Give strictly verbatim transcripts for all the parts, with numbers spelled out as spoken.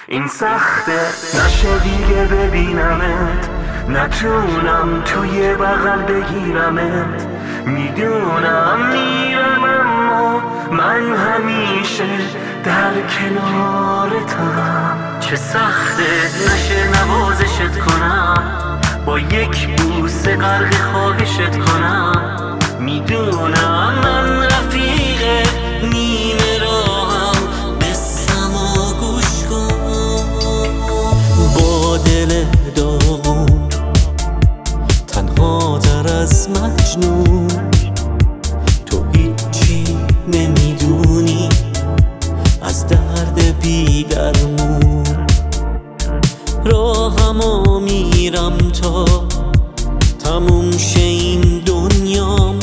این سخته نشه دیگه ببینمت، نتونم توی بغل بگیرمت. میدونم میرم اما من همیشه در کنارتم. چه سخته نشه نوازشت کنم، با یک بوسه غرق خواهشت کنم. میدونم من رفیق نیمه راهم، بسم و گوش کن. با دل داغون تنها تر از مجنون، تو هیچی نمیدونی از درد بی درمون. راهمو میرم تا تموم شه این دنیام،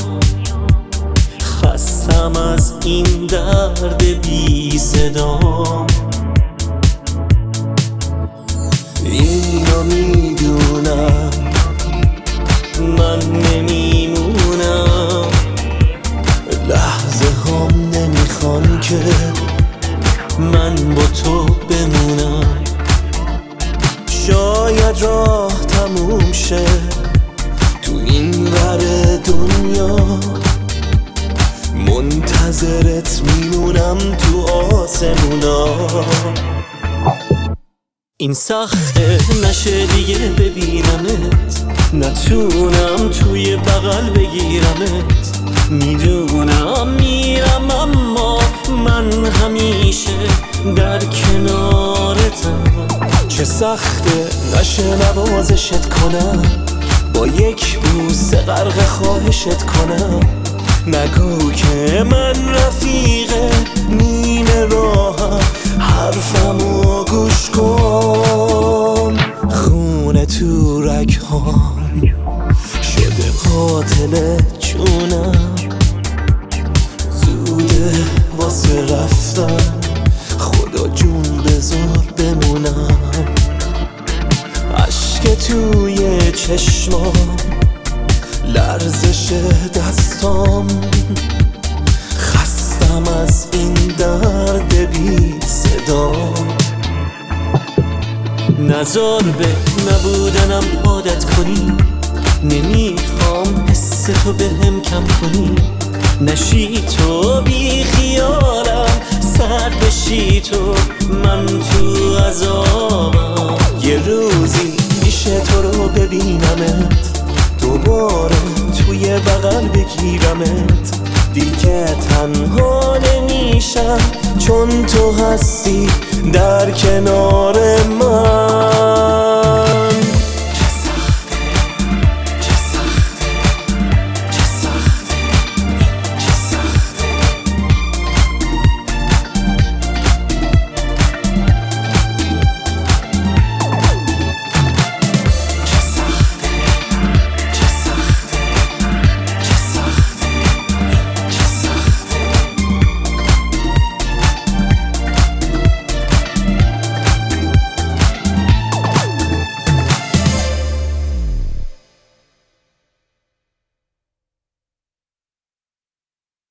خستم از این درد بی صدام. اینو میدونم من نمیمونم، لحظه هم نمیخوان که من با تو بمونم. شاید راه تموم شه تو این ور دنیا، منتظرت میمونم تو آسمونا. این سخته نشه دیگه ببینمت، نتونم توی بغل بگیرمت. میدونم میرم اما من همیشه در کنارتم. چه سخته نشه نوازشت کنم، با یک بوسه غرق خواهشت کنم. نگو که من رفیق نیمه راهم، حرفمو گوش کن. خونه تو رگ‌هام شده قاتل جونم، زوده واسه رفتن، خدا جون بذار بمونم. عشق توی چشمام، لرزش دستام، خستم از این درد بی صدا. نزار به نبودنم عادت کنی، نمیخوام حس تو بهم کم کنی. نشی تو بی خیالم، سرد بشی تو من تو عذابم. یه روزی میشه تو رو ببینمت، دوباره توی بغل بگیرمت. دیگه تنها نمیشم چون تو هستی در کنار